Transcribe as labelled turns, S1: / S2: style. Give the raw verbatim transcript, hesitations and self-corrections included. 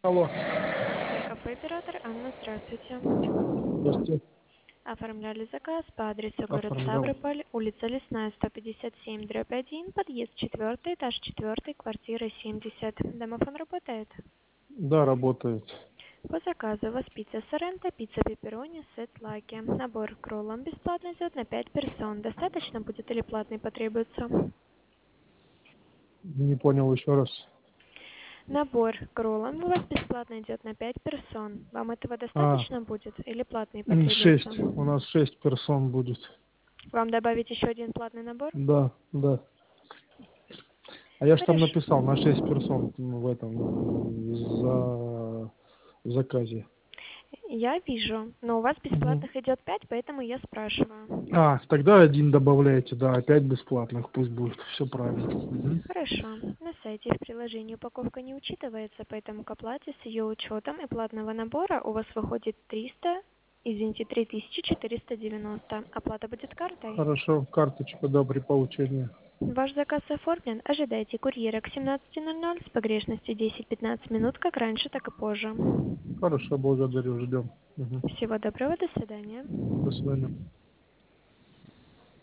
S1: Алло,
S2: Кафе «Оператор». Анна, здравствуйте.
S1: здравствуйте.
S2: Оформляли заказ по адресу город
S1: Оформлял.
S2: Ставрополь, улица Лесная, сто пятьдесят семь, дробь один, подъезд четвертый, этаж четвертый, квартира семьдесят. Домофон работает?
S1: Да, работает.
S2: По заказу у вас пицца Соренто, пицца пепперони, сет лаки. Набор к роллам бесплатно идет на пять персон. Достаточно будет или платный потребуется?
S1: Не понял еще раз.
S2: Набор к роллам у вас бесплатно идет на пять персон. Вам этого
S1: А,
S2: достаточно будет или платный
S1: м,
S2: потребуется?
S1: шесть. У нас шесть персон будет.
S2: Вам добавить еще один платный набор?
S1: Да, да. А я же там
S2: Хорошо.
S1: написал на шесть персон м, в этом м, за в заказе.
S2: Я вижу, но у вас
S1: Мгм.
S2: бесплатных идет пять, поэтому я спрашиваю.
S1: А, тогда один добавляйте, да, опять бесплатных пусть будет. Все правильно. Мгм.
S2: Хорошо. На сайте и в приложении упаковка не учитывается, поэтому к оплате с ее учетом и платного набора у вас выходит триста, извините, три тысячи четыреста девяносто. Оплата будет картой.
S1: Хорошо, карточка, да, при получении.
S2: Ваш заказ оформлен. Ожидайте курьера к семнадцати ноль ноль с погрешностью десять-пятнадцать минут, как раньше, так и позже.
S1: Хорошо, благодарю, ждем. Мгм.
S2: Всего доброго, до свидания.
S1: До свидания.